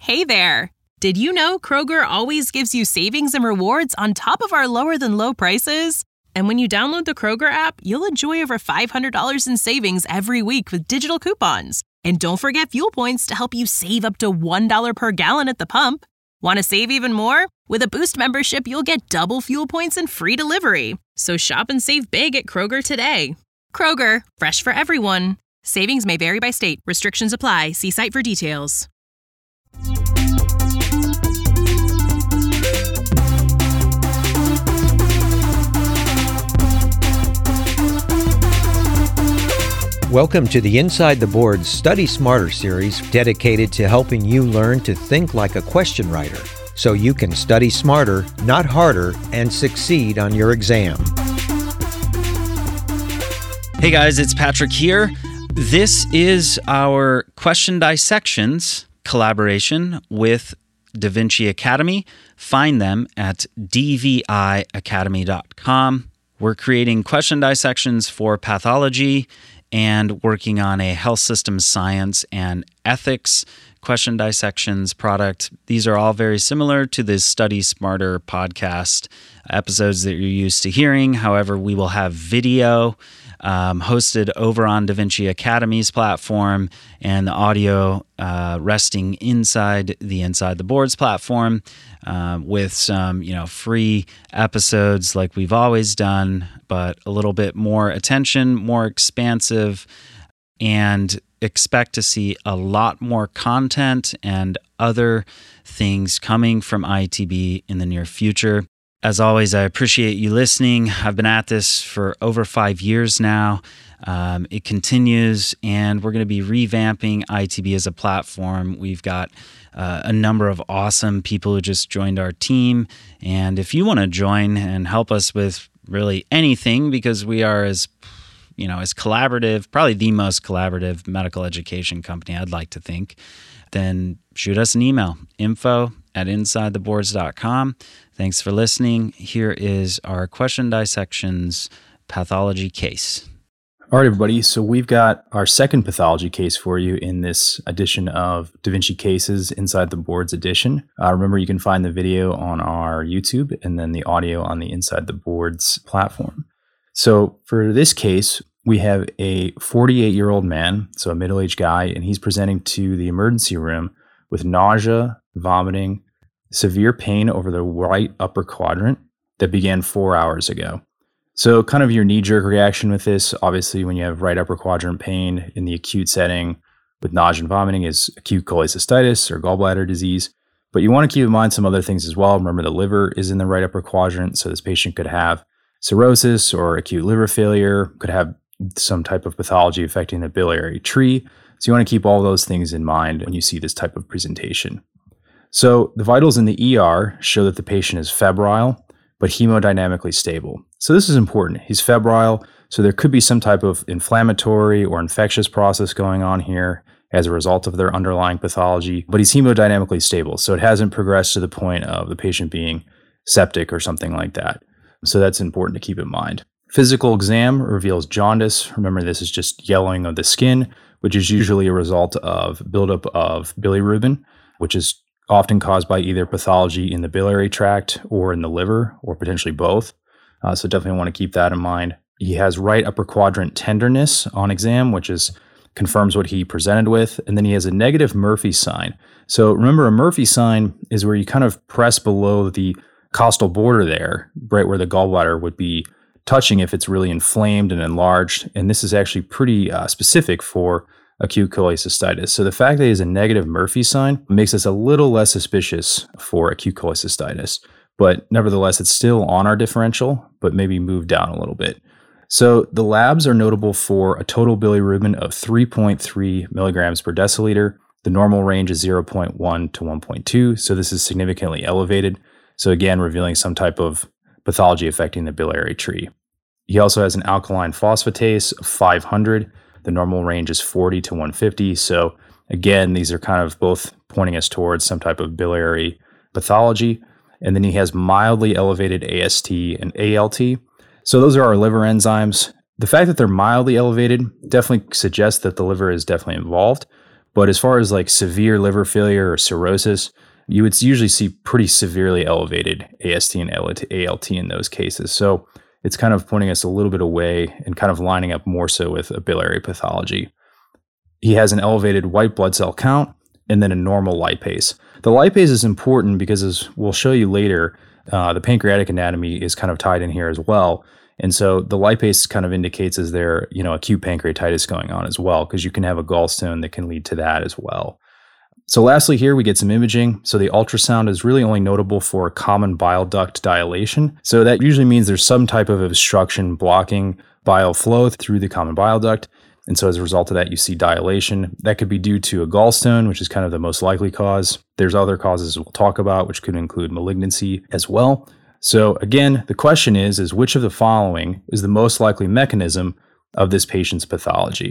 Hey there! Did you know Kroger always gives you savings and rewards on top of our lower-than-low prices? And when you download the Kroger app, you'll enjoy over $500 in savings every week with digital coupons. And don't forget fuel points to help you save up to $1 per gallon at the pump. Want to save even more? With a Boost membership, you'll get double fuel points and free delivery. So shop and save big at Kroger today. Kroger, fresh for everyone. Savings may vary by state. Restrictions apply. See site for details. Welcome to the Inside the Boards Study Smarter series dedicated to helping you learn to think like a question writer so you can study smarter, not harder, and succeed on your exam. Hey guys, it's Patrick here. This is our question dissections collaboration with Da Vinci Academy. Find them at dviacademy.com. We're creating question dissections for pathology and working on a health systems science and ethics question dissections product. These are all very similar to the Study Smarter podcast episodes that you're used to hearing. However, we will have video hosted over on Da Vinci Academy's platform and the audio resting inside the Inside the Boards platform with some, free episodes like we've always done, but a little bit more attention, more expansive, and expect to see a lot more content and other things coming from ITB in the near future. As always, I appreciate you listening. I've been at this for over 5 years now. It continues, and we're going to be revamping ITB as a platform. We've got a number of awesome people who just joined our team. And if you want to join and help us with really anything, because we are as collaborative, probably the most collaborative medical education company, I'd like to think, then shoot us an email, info@insidetheboards.com. Thanks for listening. Here is our question dissections pathology case. All right, everybody. So we've got our second pathology case for you in this edition of Da Vinci Cases Inside the Boards edition. Remember, you can find the video on our YouTube and then the audio on the Inside the Boards platform. So for this case, we have a 48-year-old man, so a middle-aged guy, and he's presenting to the emergency room with nausea, vomiting, severe pain over the right upper quadrant that began 4 hours ago. So kind of your knee-jerk reaction with this, obviously when you have right upper quadrant pain in the acute setting with nausea and vomiting, is acute cholecystitis or gallbladder disease. But you want to keep in mind some other things as well. Remember, the liver is in the right upper quadrant, so this patient could have cirrhosis or acute liver failure, could have some type of pathology affecting the biliary tree. So you want to keep all those things in mind when you see this type of presentation. So the vitals in the ER show that the patient is febrile, but hemodynamically stable. So this is important. He's febrile, so there could be some type of inflammatory or infectious process going on here as a result of their underlying pathology, but he's hemodynamically stable. So it hasn't progressed to the point of the patient being septic or something like that. So that's important to keep in mind. Physical exam reveals jaundice. Remember, this is just yellowing of the skin, which is usually a result of buildup of bilirubin, which is often caused by either pathology in the biliary tract or in the liver, or potentially both. So definitely want to keep that in mind. He has right upper quadrant tenderness on exam, which confirms what he presented with. And then he has a negative Murphy sign. So remember, a Murphy sign is where you kind of press below the costal border there, right where the gallbladder would be touching if it's really inflamed and enlarged. And this is actually pretty specific for acute cholecystitis. So the fact that he has a negative Murphy sign makes us a little less suspicious for acute cholecystitis. But nevertheless, it's still on our differential, but maybe moved down a little bit. So the labs are notable for a total bilirubin of 3.3 milligrams per deciliter. The normal range is 0.1 to 1.2. So this is significantly elevated. So again, revealing some type of pathology affecting the biliary tree. He also has an alkaline phosphatase of 500. The normal range is 40 to 150. So again, these are kind of both pointing us towards some type of biliary pathology. And then he has mildly elevated AST and ALT. So those are our liver enzymes. The fact that they're mildly elevated definitely suggests that the liver is definitely involved. But as far as like severe liver failure or cirrhosis, you would usually see pretty severely elevated AST and ALT in those cases. So it's kind of pointing us a little bit away and kind of lining up more so with a biliary pathology. He has an elevated white blood cell count and then a normal lipase. The lipase is important because, as we'll show you later, the pancreatic anatomy is kind of tied in here as well. And so the lipase kind of indicates is there, acute pancreatitis going on as well, because you can have a gallstone that can lead to that as well. So lastly here, we get some imaging. So the ultrasound is really only notable for common bile duct dilation. So that usually means there's some type of obstruction blocking bile flow through the common bile duct. And so as a result of that, you see dilation. That could be due to a gallstone, which is kind of the most likely cause. There's other causes we'll talk about, which could include malignancy as well. So again, the question is which of the following is the most likely mechanism of this patient's pathology?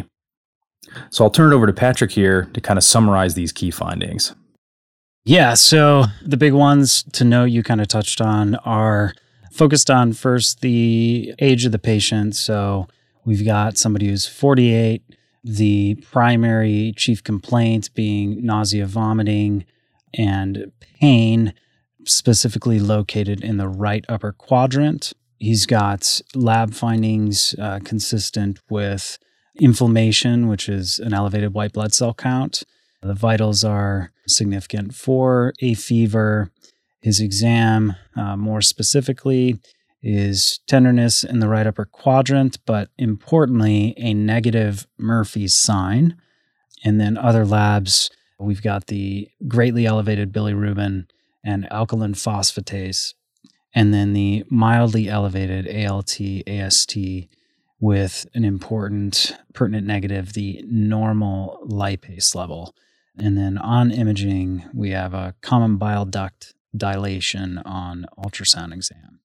So I'll turn it over to Patrick here to kind of summarize these key findings. Yeah, so the big ones to note you kind of touched on are focused on first the age of the patient. So we've got somebody who's 48, the primary chief complaint being nausea, vomiting, and pain, specifically located in the right upper quadrant. He's got lab findings consistent with inflammation, which is an elevated white blood cell count. The vitals are significant for a fever. His exam, more specifically, is tenderness in the right upper quadrant, but importantly, a negative Murphy's sign. And then other labs, we've got the greatly elevated bilirubin and alkaline phosphatase, and then the mildly elevated ALT, AST, with an important pertinent negative, the normal lipase level. And then on imaging, we have a common bile duct dilation on ultrasound exam.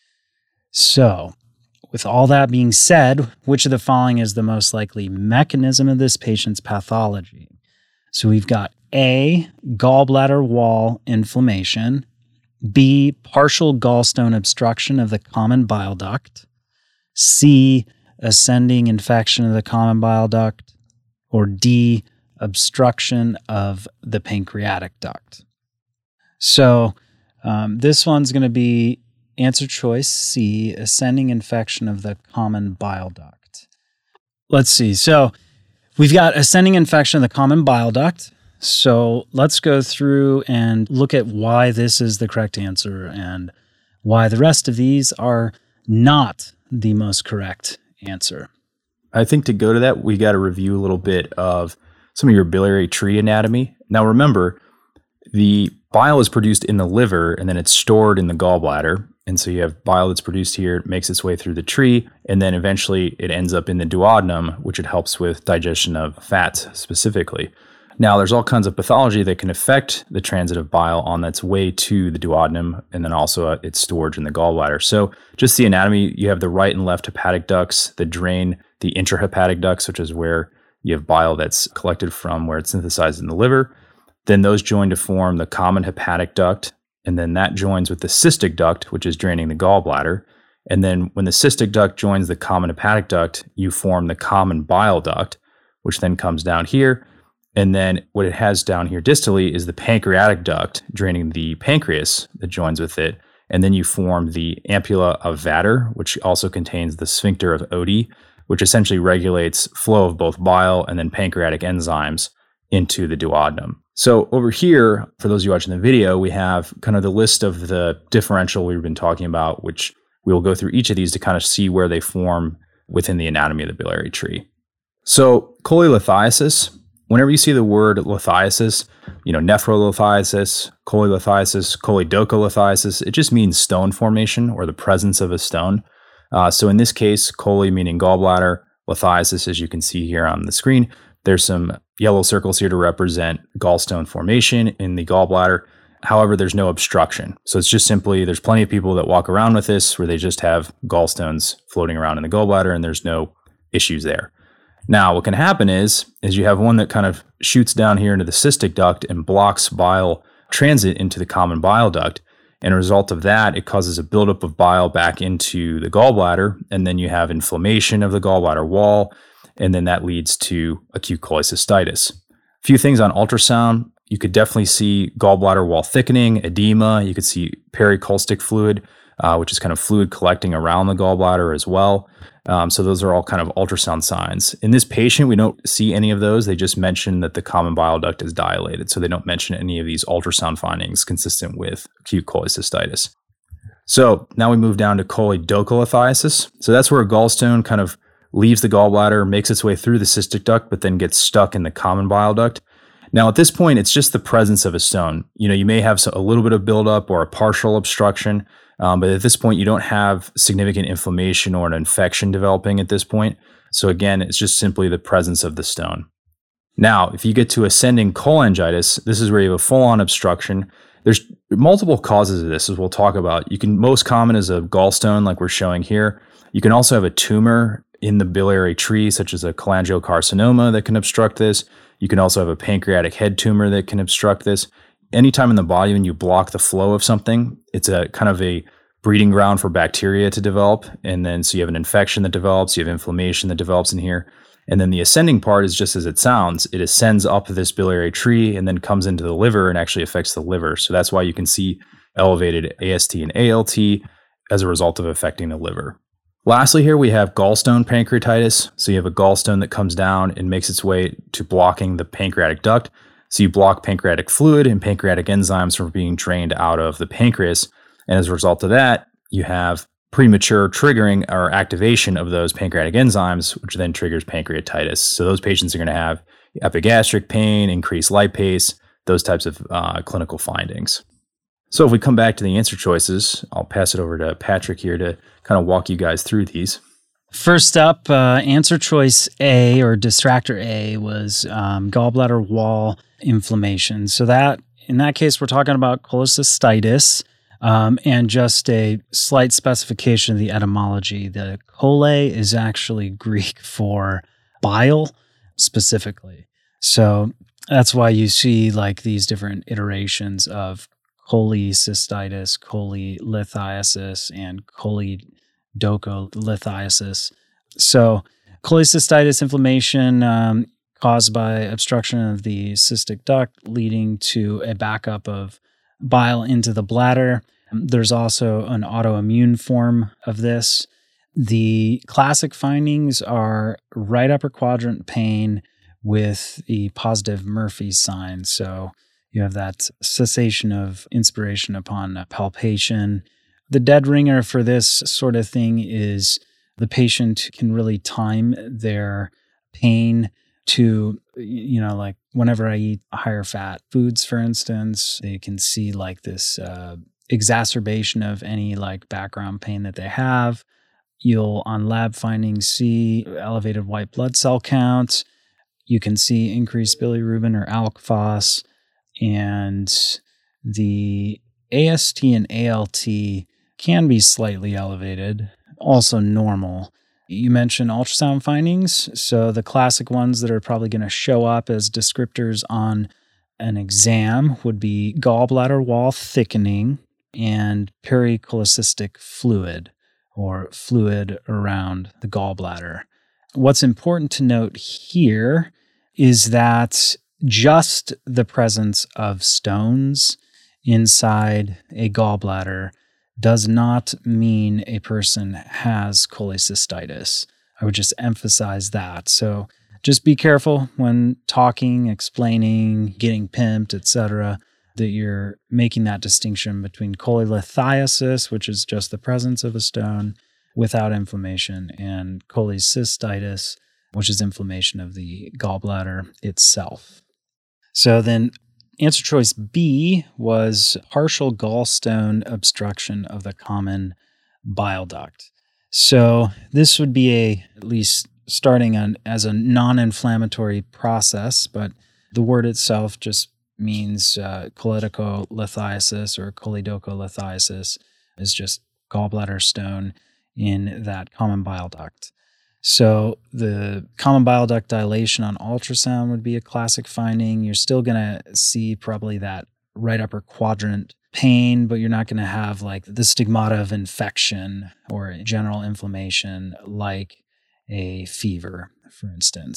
So, with all that being said, which of the following is the most likely mechanism of this patient's pathology? So we've got A, gallbladder wall inflammation, B, partial gallstone obstruction of the common bile duct, C, ascending infection of the common bile duct, or D, obstruction of the pancreatic duct. So this one's going to be answer choice C, ascending infection of the common bile duct. Let's see. So we've got ascending infection of the common bile duct. So let's go through and look at why this is the correct answer and why the rest of these are not the most correct answer. I think to go to that, we got to review a little bit of some of your biliary tree anatomy. Now remember, the bile is produced in the liver and then it's stored in the gallbladder. And so you have bile that's produced here, makes its way through the tree, and then eventually it ends up in the duodenum, which it helps with digestion of fats specifically. Now, there's all kinds of pathology that can affect the transit of bile on its way to the duodenum, and then also its storage in the gallbladder. So just the anatomy, you have the right and left hepatic ducts that drain the intrahepatic ducts, which is where you have bile that's collected from where it's synthesized in the liver. Then those join to form the common hepatic duct, and then that joins with the cystic duct, which is draining the gallbladder. And then when the cystic duct joins the common hepatic duct, you form the common bile duct, which then comes down here. And then what it has down here distally is the pancreatic duct draining the pancreas that joins with it. And then you form the ampulla of Vater, which also contains the sphincter of Oddi, which essentially regulates flow of both bile and then pancreatic enzymes into the duodenum. So over here, for those of you watching the video, we have kind of the list of the differential we've been talking about, which we will go through each of these to kind of see where they form within the anatomy of the biliary tree. So cholelithiasis, whenever you see the word lithiasis, nephrolithiasis, cholelithiasis, choledocholithiasis, it just means stone formation or the presence of a stone. So in this case, chole meaning gallbladder, lithiasis, as you can see here on the screen, there's some yellow circles here to represent gallstone formation in the gallbladder. However, there's no obstruction. So it's just simply, there's plenty of people that walk around with this where they just have gallstones floating around in the gallbladder and there's no issues there. Now, what can happen is you have one that kind of shoots down here into the cystic duct and blocks bile transit into the common bile duct. And as a result of that, it causes a buildup of bile back into the gallbladder. And then you have inflammation of the gallbladder wall. And then that leads to acute cholecystitis. few things on ultrasound. You could definitely see gallbladder wall thickening, edema. You could see pericolstic fluid, which is kind of fluid collecting around the gallbladder as well. So those are all kind of ultrasound signs. In this patient, we don't see any of those. They just mention that the common bile duct is dilated. So they don't mention any of these ultrasound findings consistent with acute cholecystitis. So now we move down to choledocholithiasis. So that's where a gallstone kind of leaves the gallbladder, makes its way through the cystic duct, but then gets stuck in the common bile duct. Now, at this point, it's just the presence of a stone. You may have a little bit of buildup or a partial obstruction, but at this point, you don't have significant inflammation or an infection developing at this point. So again, it's just simply the presence of the stone. Now, if you get to ascending cholangitis, this is where you have a full-on obstruction. There's multiple causes of this, as we'll talk about. Most common is a gallstone, like we're showing here. You can also have a tumor in the biliary tree, such as a cholangiocarcinoma, that can obstruct this. You can also have a pancreatic head tumor that can obstruct this. Anytime in the body when you block the flow of something, it's a kind of a breeding ground for bacteria to develop. And then so you have an infection that develops, you have inflammation that develops in here. And then the ascending part is just as it sounds. It ascends up this biliary tree and then comes into the liver and actually affects the liver. So that's why you can see elevated AST and ALT as a result of affecting the liver. Lastly, here we have gallstone pancreatitis. So you have a gallstone that comes down and makes its way to blocking the pancreatic duct. So you block pancreatic fluid and pancreatic enzymes from being drained out of the pancreas. And as a result of that, you have premature triggering or activation of those pancreatic enzymes, which then triggers pancreatitis. So those patients are going to have epigastric pain, increased lipase, those types of clinical findings. So if we come back to the answer choices, I'll pass it over to Patrick here to kind of walk you guys through these. First up, answer choice A, or distractor A, was gallbladder wall inflammation. So that in that case, we're talking about cholecystitis, and just a slight specification of the etymology. The chole is actually Greek for bile specifically. So that's why you see like these different iterations of cholecystitis, cholelithiasis, and choledocholithiasis. So cholecystitis inflammation caused by obstruction of the cystic duct, leading to a backup of bile into the bladder. There's also an autoimmune form of this. The classic findings are right upper quadrant pain with the positive Murphy sign. So you have that cessation of inspiration upon palpation. The dead ringer for this sort of thing is the patient can really time their pain to, like whenever I eat higher fat foods, for instance, they can see like this exacerbation of any like background pain that they have. You'll, on lab findings, see elevated white blood cell counts. You can see increased bilirubin or ALK phos. And the AST and ALT can be slightly elevated, also normal. You mentioned ultrasound findings. So the classic ones that are probably going to show up as descriptors on an exam would be gallbladder wall thickening and pericholecystic fluid, or fluid around the gallbladder. What's important to note here is that just the presence of stones inside a gallbladder does not mean a person has cholecystitis. I would just emphasize that. So just be careful when talking, explaining, getting pimped, etc., that you're making that distinction between cholelithiasis, which is just the presence of a stone without inflammation, and cholecystitis, which is inflammation of the gallbladder itself. So then answer choice B was partial gallstone obstruction of the common bile duct. So this would be at least starting as a non-inflammatory process, but the word itself just means cholelithiasis or choledocholithiasis is just gallbladder stone in that common bile duct. So the common bile duct dilation on ultrasound would be a classic finding. You're still going to see probably that right upper quadrant pain, but you're not going to have like the stigmata of infection or general inflammation like a fever, for instance.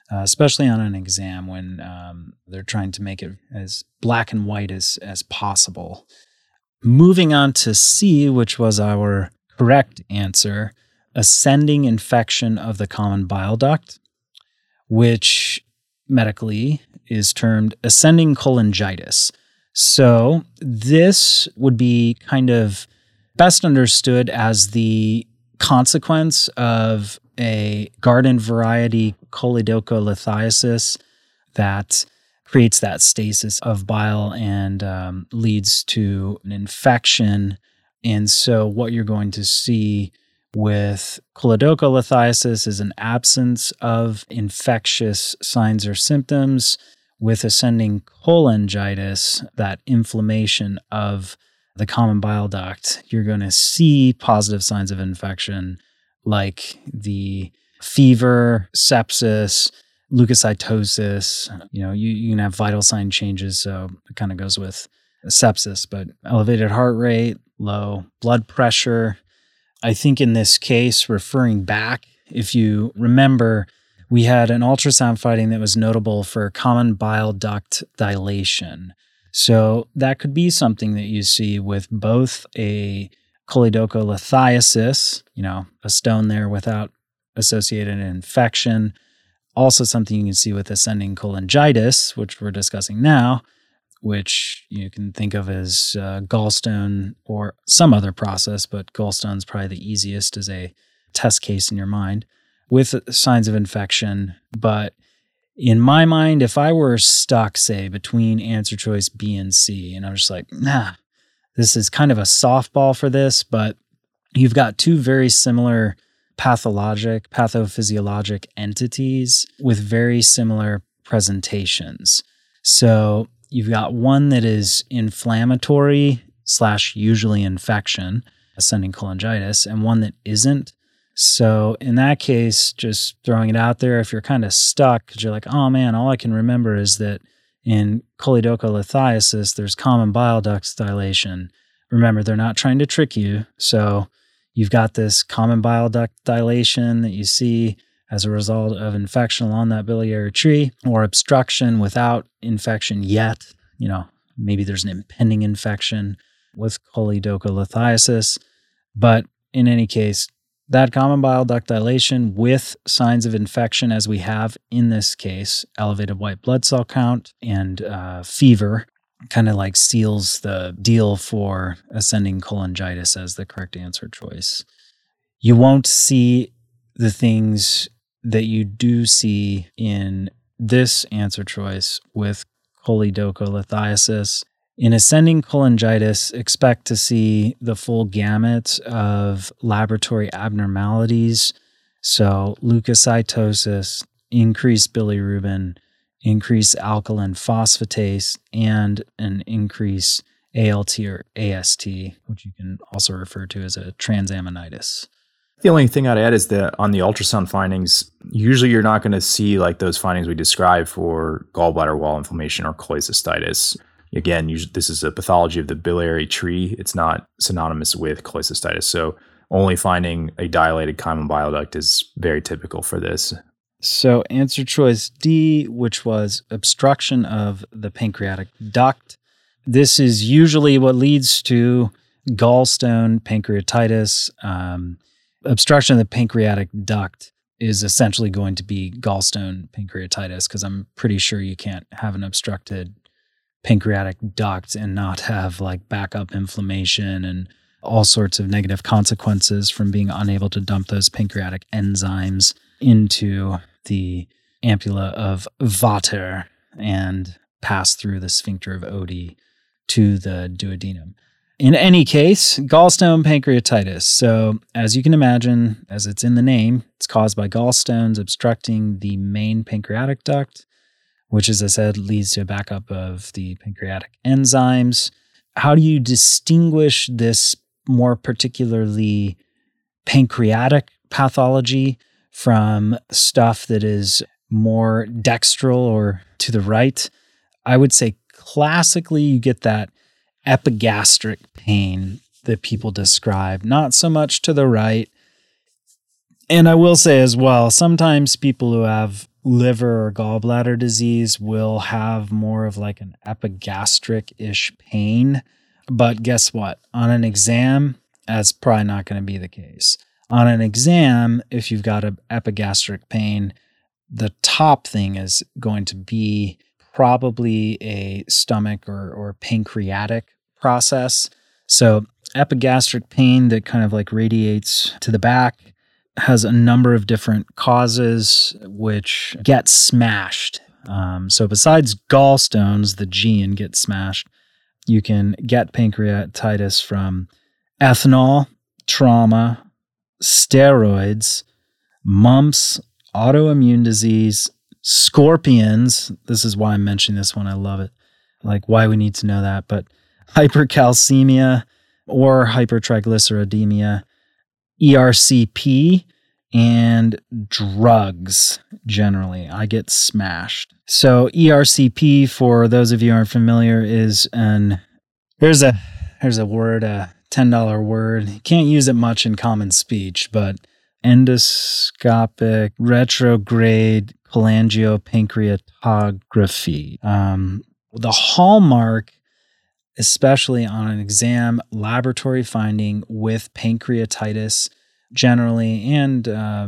especially on an exam when they're trying to make it as black and white as possible. Moving on to C, which was our correct answer, ascending infection of the common bile duct, which medically is termed ascending cholangitis. So this would be kind of best understood as the consequence of a garden variety choledocholithiasis that creates that stasis of bile and leads to an infection. And so what you're going to see with choledocholithiasis is an absence of infectious signs or symptoms. With ascending cholangitis, that inflammation of the common bile duct, you're going to see positive signs of infection like the fever, sepsis, leukocytosis. You can have vital sign changes, so it kind of goes with sepsis, but elevated heart rate, low blood pressure. I think in this case, referring back, if you remember, we had an ultrasound finding that was notable for common bile duct dilation. So that could be something that you see with both a choledocholithiasis, a stone there without associated infection. Also something you can see with ascending cholangitis, which we're discussing now, which you can think of as gallstone or some other process, but gallstone's probably the easiest as a test case in your mind, with signs of infection. But in my mind, if I were stuck, say, between answer choice B and C, and I'm just like, this is kind of a softball for this, but you've got two very similar pathophysiologic entities with very similar presentations. So you've got one that is inflammatory / usually infection, ascending cholangitis, and one that isn't. So in that case, just throwing it out there, if you're kind of stuck, because you're like, oh man, all I can remember is that in choledocholithiasis, there's common bile duct dilation. Remember, they're not trying to trick you. So you've got this common bile duct dilation that you see as a result of infection along that biliary tree, or obstruction without infection yet. Maybe there's an impending infection with choledocholithiasis. But in any case, that common bile duct dilation with signs of infection, as we have in this case, elevated white blood cell count and fever, kind of like seals the deal for ascending cholangitis as the correct answer choice. You won't see the things that you do see in this answer choice with choledocholithiasis. In ascending cholangitis, expect to see the full gamut of laboratory abnormalities. So leukocytosis, increased bilirubin, increased alkaline phosphatase, and an increased ALT or AST, which you can also refer to as a transaminitis. The only thing I'd add is that on the ultrasound findings, usually you're not going to see like those findings we described for gallbladder wall inflammation or cholecystitis. Again, this is a pathology of the biliary tree. It's not synonymous with cholecystitis. So only finding a dilated common bile duct is very typical for this. So answer choice D, which was obstruction of the pancreatic duct. This is usually what leads to gallstone pancreatitis. Obstruction of the pancreatic duct is essentially going to be gallstone pancreatitis, because I'm pretty sure you can't have an obstructed pancreatic duct and not have like backup inflammation and all sorts of negative consequences from being unable to dump those pancreatic enzymes into the ampulla of Vater and pass through the sphincter of Oddi to the duodenum. In any case, gallstone pancreatitis. So as you can imagine, as it's in the name, it's caused by gallstones obstructing the main pancreatic duct, which, as I said, leads to a backup of the pancreatic enzymes. How do you distinguish this more particularly pancreatic pathology from stuff that is more dextral or to the right? I would say classically you get that epigastric pain that people describe, not so much to the right. And I will say as well, sometimes people who have liver or gallbladder disease will have more of like an epigastric-ish pain. But guess what? On an exam, that's probably not going to be the case. On an exam, if you've got an epigastric pain, the top thing is going to be probably a stomach or pancreatic process. So epigastric pain that kind of like radiates to the back has a number of different causes which get smashed. So besides gallstones, the G in get smashed, you can get pancreatitis from ethanol, trauma, steroids, mumps, autoimmune disease, scorpions. This is why I'm mentioning this one. I love it. Like why we need to know that. But hypercalcemia or hypertriglyceridemia, ERCP, and drugs generally. I get smashed. So ERCP, for those of you who aren't familiar, is here's a word, a $10 word. You can't use it much in common speech, but endoscopic retrograde cholangiopancreatography. The hallmark, especially on an exam, laboratory finding with pancreatitis generally, and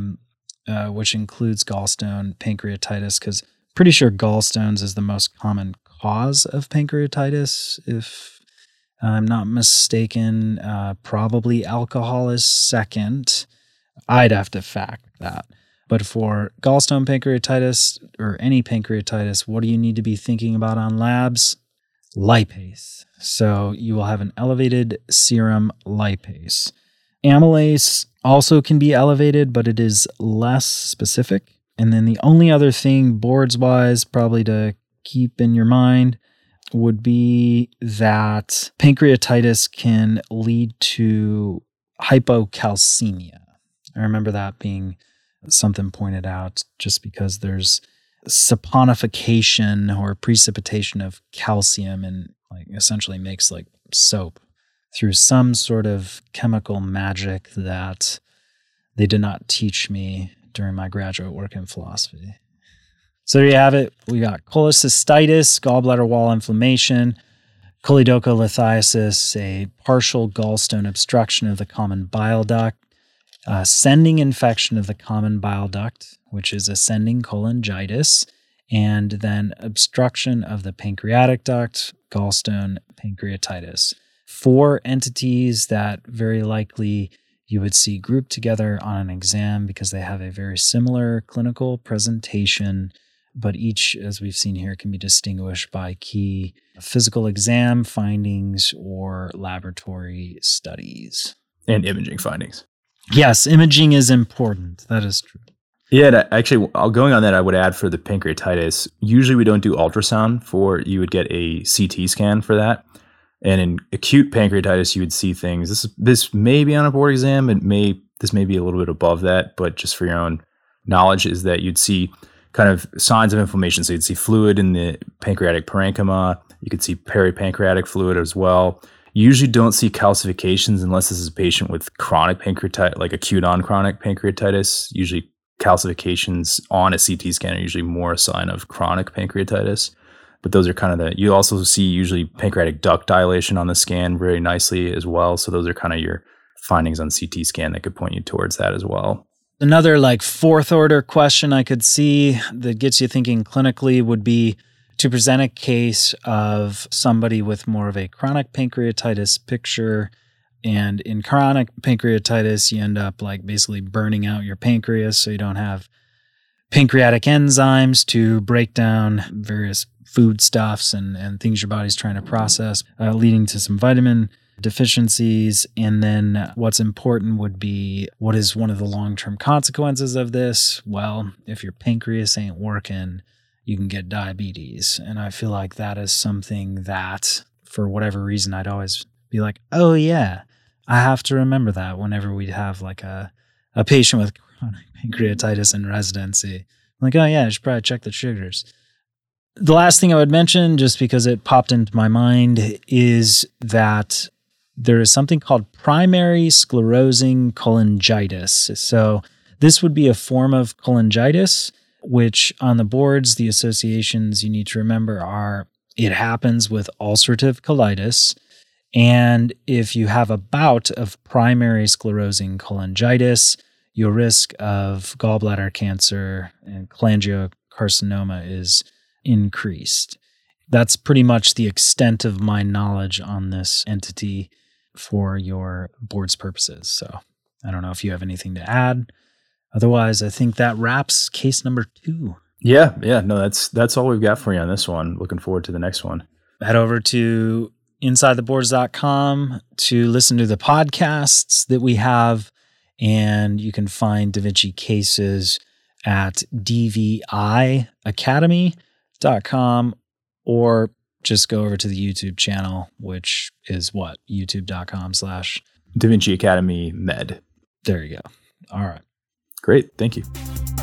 which includes gallstone pancreatitis, because pretty sure gallstones is the most common cause of pancreatitis, if I'm not mistaken. Probably alcohol is second. I'd have to fact that. But for gallstone pancreatitis or any pancreatitis, what do you need to be thinking about on labs? Lipase. So you will have an elevated serum lipase. Amylase also can be elevated, but it is less specific. And then the only other thing boards-wise probably to keep in your mind would be that pancreatitis can lead to hypocalcemia. I remember that being something pointed out, just because there's saponification or precipitation of calcium and like essentially makes like soap through some sort of chemical magic that they did not teach me during my graduate work in philosophy. So there you have it. We got cholecystitis, gallbladder wall inflammation, choledocholithiasis, a partial gallstone obstruction of the common bile duct, ascending infection of the common bile duct, which is ascending cholangitis, and then obstruction of the pancreatic duct, gallstone pancreatitis. 4 entities that very likely you would see grouped together on an exam because they have a very similar clinical presentation, but each, as we've seen here, can be distinguished by key physical exam findings or laboratory studies. And imaging findings. Yes, imaging is important. That is true. Yeah, actually, going on that, I would add for the pancreatitis, usually we don't do ultrasound you would get a CT scan for that. And in acute pancreatitis, you would see things. This may be on a board exam. This may be a little bit above that, but just for your own knowledge, is that you'd see kind of signs of inflammation. So you'd see fluid in the pancreatic parenchyma. You could see peripancreatic fluid as well. You usually don't see calcifications unless this is a patient with chronic pancreatitis, like acute on chronic pancreatitis. Usually calcifications on a CT scan are usually more a sign of chronic pancreatitis. But those are kind of you also see usually pancreatic duct dilation on the scan very nicely as well. So those are kind of your findings on CT scan that could point you towards that as well. Another like 4th order question I could see that gets you thinking clinically would be to present a case of somebody with more of a chronic pancreatitis picture. And in chronic pancreatitis, you end up like basically burning out your pancreas, so you don't have pancreatic enzymes to break down various foodstuffs and things your body's trying to process, leading to some vitamin deficiencies. And then what's important would be, what is one of the long-term consequences of this? Well, if your pancreas ain't working, you can get diabetes. And I feel like that is something that, for whatever reason, I'd always be like, oh yeah, I have to remember that whenever we have like a patient with chronic pancreatitis in residency. I'm like, oh yeah, I should probably check the sugars. The last thing I would mention, just because it popped into my mind, is that there is something called primary sclerosing cholangitis. So this would be a form of cholangitis which on the boards, the associations you need to remember are it happens with ulcerative colitis. And if you have a bout of primary sclerosing cholangitis, your risk of gallbladder cancer and cholangiocarcinoma is increased. That's pretty much the extent of my knowledge on this entity for your board's purposes. So I don't know if you have anything to add. Otherwise, I think that wraps case number 2. Yeah. No, that's all we've got for you on this one. Looking forward to the next one. Head over to InsideTheBoards.com to listen to the podcasts that we have, and you can find Da Vinci cases at dviacademy.com, or just go over to the YouTube channel, which is what? YouTube.com/Da Vinci Academy Med. There you go. All right. Great. Thank you.